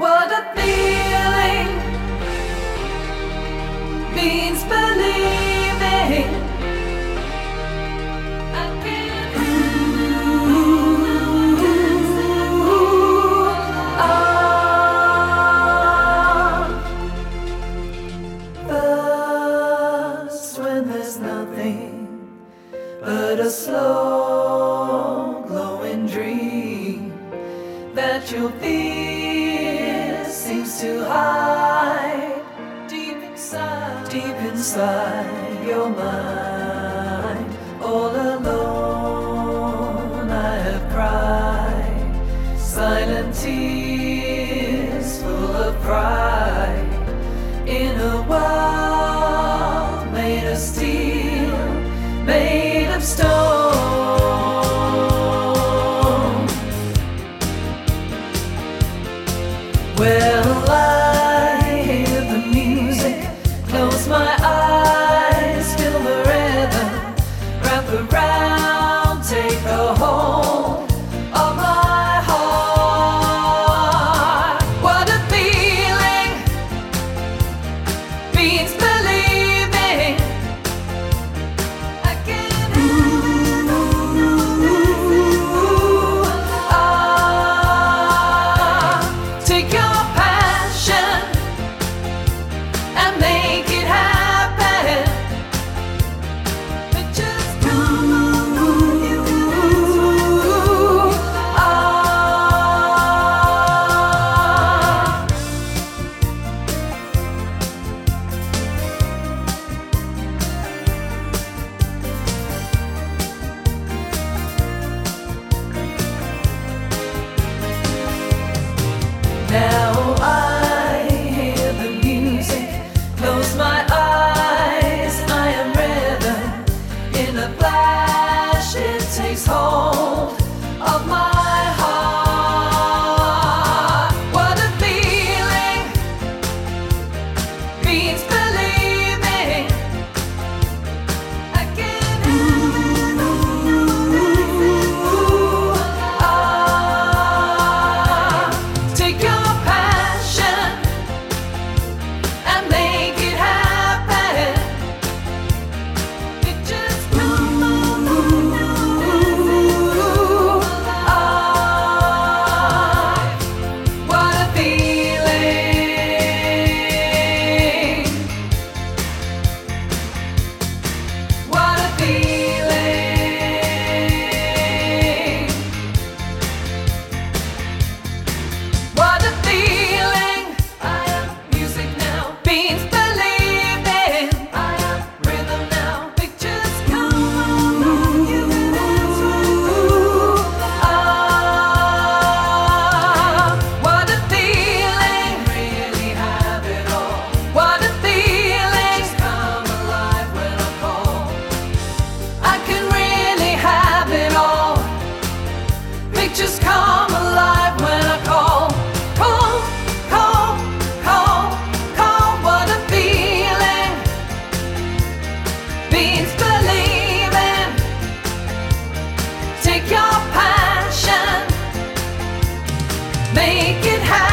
What a feeling means believing. I can't first when there's nothing but a slow glowing dream that your fear seems to hide deep inside your mind. All alone I have cried silent tears full of pride in a world made of steel, made of stone. Well, I hear the music, close my eyes, feel the rhythm, wrap around, take a hold of my heart. What a feeling means believing. I can't take your passion and make it happen. But just now I hear the music, close my eyes, I am rhythm. In a flash it takes hold of my heart. What a feeling means believing. I can't take your passion and make it happen. It just what a feeling. What a feeling. What a feeling. I am music now, beats believing. I am rhythm now, pictures come. What a feeling, really have it all. What a feeling, just come alive when I call. I can really have it all. Pictures come alive when I call. Call, call, call, call. What a feeling means believing. Take your passion, make it happen.